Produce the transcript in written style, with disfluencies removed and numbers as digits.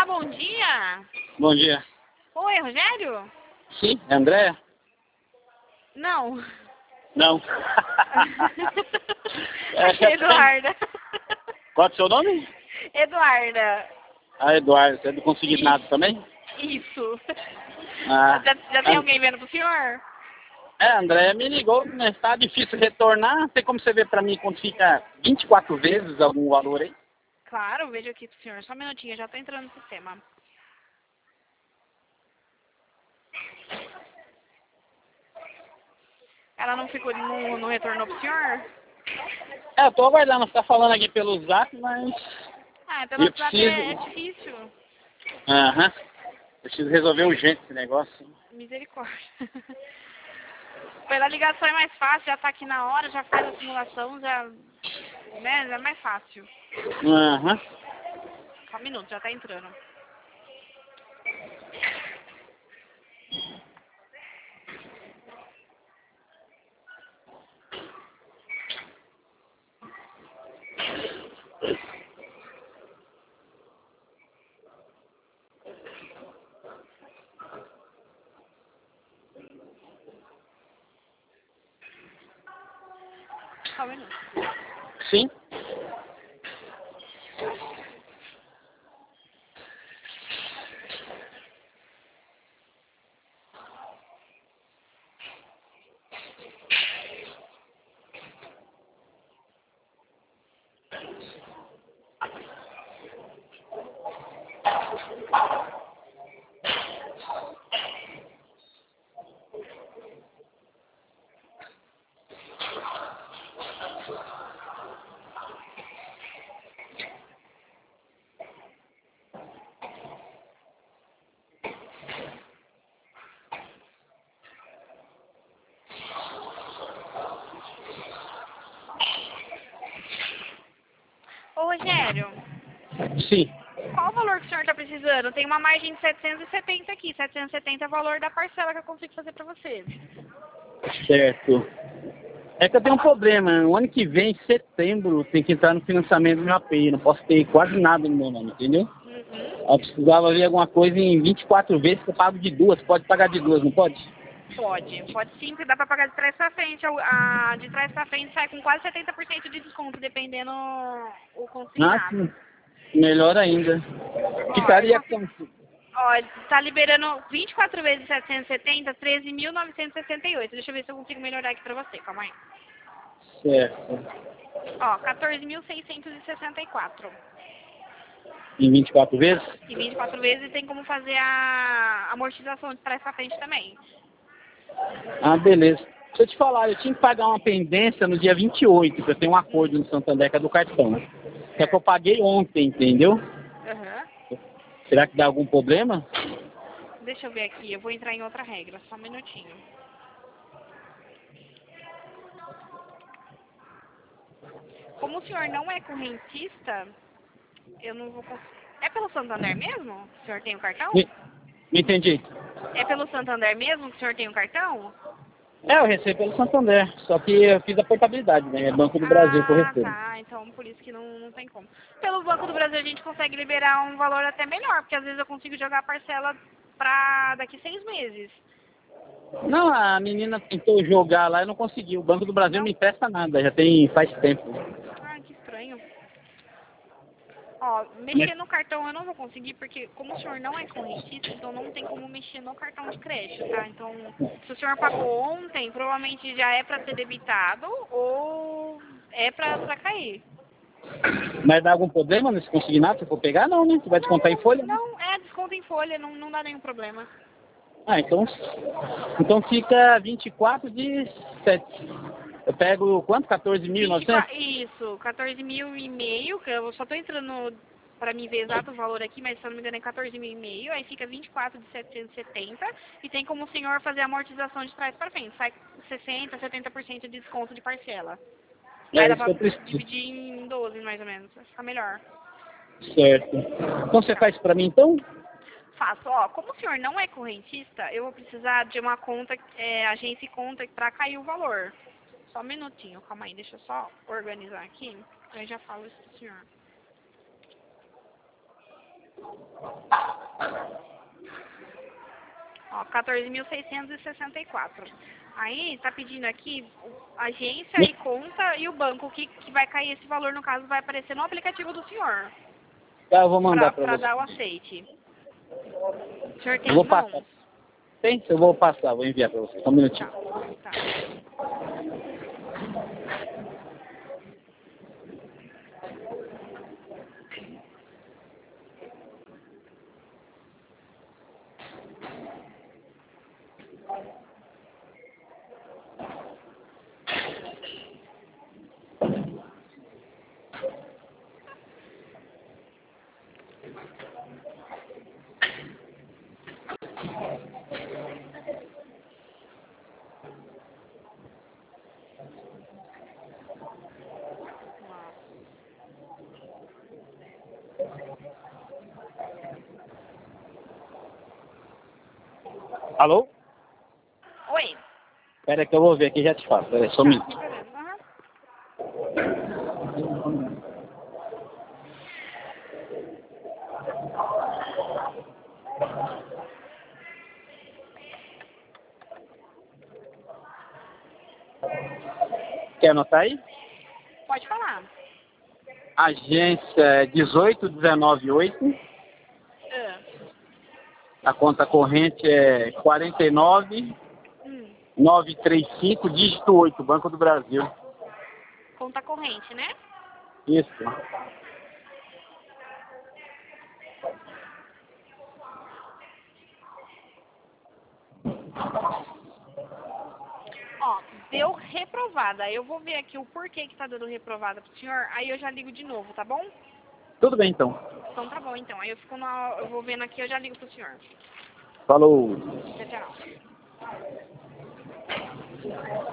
Olá, bom dia. Bom dia. Oi, Rogério? Sim, é Andréia? Não. Não. Achei Eduarda. Qual é o seu nome? Eduarda. Ah, Eduardo. Você é do Consignado também? Isso. Ah, Já tem alguém vendo pro senhor? a Andréia me ligou, mas tá difícil retornar. Tem como você ver pra mim quando fica 24 vezes algum valor aí? Claro, vejo aqui pro senhor. Só um minutinho, eu já tô entrando no sistema. Ela não ficou, não retornou pro senhor? Eu tô aguardando. Você tá falando aqui pelo Zap, mas... Ah, pelo eu WhatsApp preciso... é difícil. Aham. Eu preciso resolver urgente esse negócio. Misericórdia. Pela ligação é mais fácil, já tá aqui na hora, já faz a simulação, já, né, já é mais fácil. Aham. Só um minuto, já tá entrando. Só um minuto. Sim. Ô, Rogério, Sim. qual o valor que o senhor está precisando? Tem uma margem de 770 aqui. 770 é o valor da parcela que eu consigo fazer para você. Certo. É que eu tenho um problema. O ano que vem, em setembro, tem que entrar no financiamento do meu API. Não posso ter quase nada no meu nome, entendeu? Uhum. Eu precisava ver alguma coisa em 24 vezes que eu pago de duas. Pode pagar de duas, não pode? Pode sim, que dá para pagar de trás para frente. De trás para frente sai com quase 70% de desconto, dependendo o Ah, consignado. sim. Melhor ainda. Ó, eu Ficaria consigo. com... Ó, tá liberando 24 vezes 770, 13.968. Deixa eu ver se eu consigo melhorar aqui pra você, calma aí. Certo. Ó, 14.664. Em 24 vezes? E 24 vezes tem como fazer a amortização de trás pra frente também. Ah, beleza. Deixa eu te falar, eu tinha que pagar uma pendência no dia 28, que eu tenho um acordo no Santander que é do cartão. Só que eu paguei ontem, entendeu? Aham. Será que dá algum problema? Deixa eu ver aqui, eu vou entrar em outra regra, só um minutinho. Como o senhor não é correntista, eu não vou conseguir. É pelo Santander mesmo? O senhor tem o cartão? Não entendi. É pelo Santander mesmo que o senhor tem o cartão? É, eu recebo pelo Santander, só que eu fiz a portabilidade, né? É Banco do Brasil que eu Ah, recebo. tá. Então por isso que não tem como. Pelo Banco do Brasil a gente consegue liberar um valor até melhor, porque às vezes eu consigo jogar a parcela pra daqui 6 meses. Não, a menina tentou jogar lá e não conseguiu. O Banco do Brasil não Não? me empresta nada, já tem faz tempo. Ah, que estranho. Ó, Mas, mexer no cartão eu não vou conseguir, porque como o senhor não é correntista, então não tem como mexer no cartão de crédito, tá? Então, se o senhor pagou ontem, provavelmente já é pra ser debitado ou é pra cair. mas dá algum problema nesse consignado se for pegar? Não, né? Você vai descontar em folha, né? Não, é desconto em folha, não dá nenhum problema. Ah, então fica 24 de 7. Eu pego quanto? 14.900? Isso, 14 mil e meio, que eu só tô entrando pra mim ver exato o valor aqui, mas se eu não me engano é 14 mil e meio, aí fica 24 de 770 e tem como o senhor fazer a amortização de trás pra frente, sai 60, 70% de desconto de parcela. Aí É dá isso pra que eu preciso. dividir em 12 mais ou menos, vai ficar melhor. Certo. Então você faz pra mim então? Faço, ó, como o senhor não é correntista, eu vou precisar de uma conta, agência e conta pra cair o valor. Só um minutinho, calma aí, deixa eu só organizar aqui, aí eu já falo isso pro senhor. Ó, 14.664. Aí tá pedindo aqui agência e conta e o banco que vai cair esse valor, no caso, vai aparecer no aplicativo do senhor. Tá, eu vou mandar para Pra você. dar o aceite. O senhor tem Eu vou em mãos? passar. Tem? Eu vou passar, vou enviar para você. Só um minutinho. Tá. Alô? Oi. Espera aí que eu vou ver aqui e já te falo. Pera aí, só um minuto. Sem problema. Aham. Quer anotar aí? Pode falar. Agência 18198. Ah. A conta corrente é 49935, dígito 8, Banco do Brasil. Conta corrente, né? Isso. Ó, deu reprovada. Eu vou ver aqui o porquê que tá dando reprovada pro senhor. Aí eu já ligo de novo, tá bom? Tudo bem, então. Então tá bom, então. Aí eu vou vendo aqui, eu já ligo pro senhor. Falou. Tchau, tchau.